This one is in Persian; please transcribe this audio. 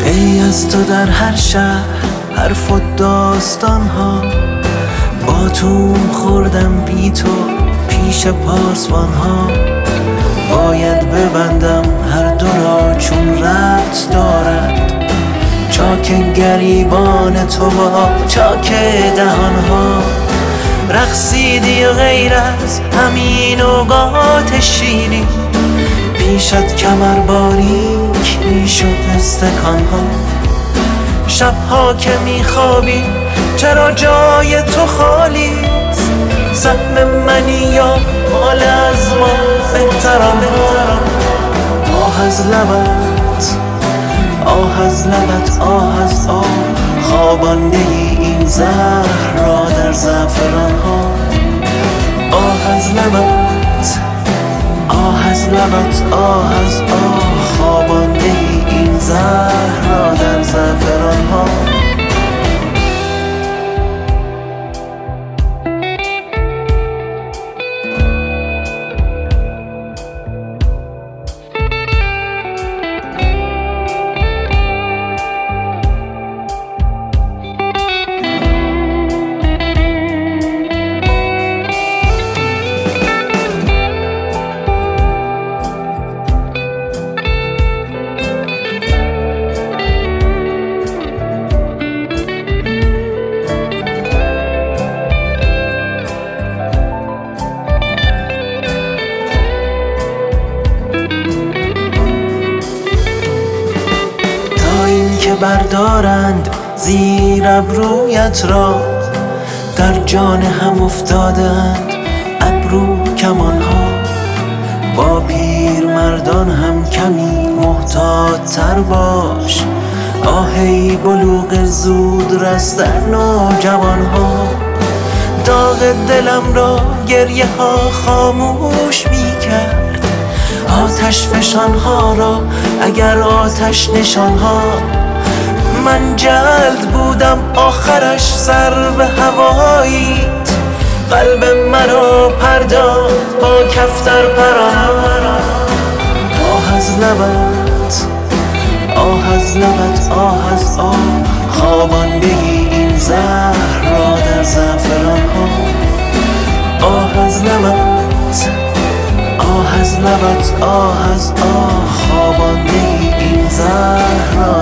ای از تو در هر شهر حرف و داستان ها، با توم خوردم بی تو پیش پاسبان ها. باید ببندم هر دو را چون ربط دارد، چاک گریبان تو با چاک دهان ها. رقصیدی غیر از همین اوقات شیرین، پیشت کمر باریک میشد استکان ها. شبها که میخوابی چرا جای تو خالیست؟ سهم منی یا مال از ما بهتران ها. آه از لبت، آه از لبت، آه از آه، خوابانده ای این زهر را در زعفران ها. آه از لبت، آه از لبت، آه از آه، خوابانده ای این زهر را در زعفران ها. بردارند زیر ابرویت را، در جان هم افتادند ابرو کمان ها. با پیر مردان هم کمی محتاط تر باش، آهی بلوغ زود رس در نوجوان ها. داغ دلم را گریه ها خاموش می کرد، آتش فشان ها را اگر آتش نشان ها. من جلد بودم آخرش سر به هواییت، قلب مرا پرداخت با کفتر پران. آه از لبت، آه از لبت، آه از آه، خوابانده ای این زهر را در زعفران ها. آه از لبت، آه از لبت، آه از آه، خوابانده ای این زهر را